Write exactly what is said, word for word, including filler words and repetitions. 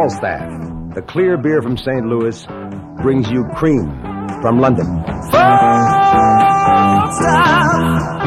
Falstaff, the clear beer from Saint Louis, brings you cream from London. Falstaff.